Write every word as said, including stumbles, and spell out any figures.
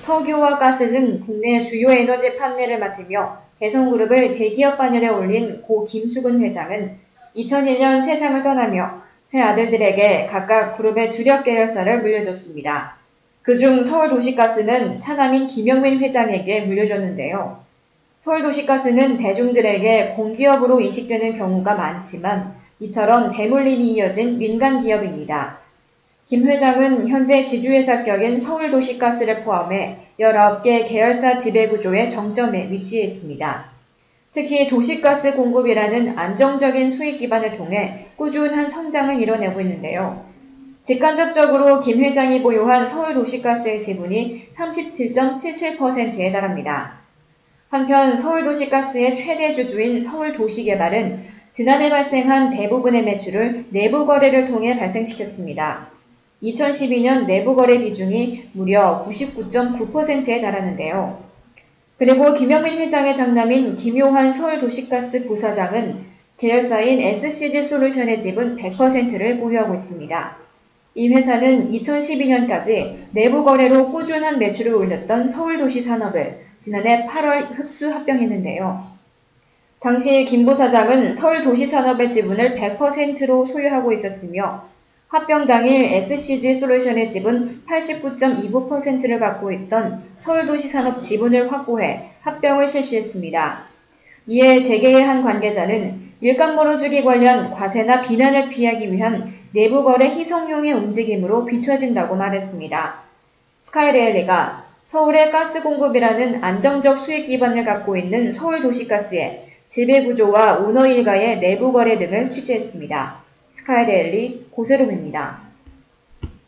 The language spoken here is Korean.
석유와 가스 등 국내 주요 에너지 판매를 맡으며 대성그룹을 대기업 반열에 올린 고 김수근 회장은 이천일 년 세상을 떠나며 세 아들들에게 각각 그룹의 주력 계열사를 물려줬습니다. 그중 서울도시가스는 차남인 김영민 회장에게 물려줬는데요. 서울도시가스는 대중들에게 공기업으로 인식되는 경우가 많지만 이처럼 대물림이 이어진 민간기업입니다. 김 회장은 현재 지주회사격인 서울도시가스를 포함해 열아홉 개 계열사 지배구조의 정점에 위치해 있습니다. 특히 도시가스 공급이라는 안정적인 수익 기반을 통해 꾸준한 성장을 이뤄내고 있는데요. 직간접적으로 김 회장이 보유한 서울도시가스의 지분이 삼십칠 점 칠칠 퍼센트에 달합니다. 한편 서울도시가스의 최대 주주인 서울도시개발은 지난해 발생한 대부분의 매출을 내부 거래를 통해 발생시켰습니다. 이천십이 년 내부 거래 비중이 무려 구십구 점 구 퍼센트에 달하는데요. 그리고 김영민 회장의 장남인 김효환 서울도시가스 부사장은 계열사인 에스씨지솔루션의 지분 백 퍼센트를 보유하고 있습니다. 이 회사는 이천십이 년까지 내부 거래로 꾸준한 매출을 올렸던 서울도시산업을 지난해 팔월 흡수 합병했는데요. 당시 김 부사장은 서울도시산업의 지분을 백 퍼센트로 소유하고 있었으며 합병 당일 에스씨지솔루션의 지분 팔십구 점 이구 퍼센트를 갖고 있던 서울도시산업 지분을 확보해 합병을 실시했습니다. 이에 재계의 한 관계자는 일감 몰아주기 관련 과세나 비난을 피하기 위한 내부 거래 희석용의 움직임으로 비춰진다고 말했습니다. 스카이레일리가 서울의 가스 공급이라는 안정적 수익 기반을 갖고 있는 서울도시가스의 지배구조와 오너 일가의 내부 거래 등을 취재했습니다. 스카이데일리 고세롬입니다.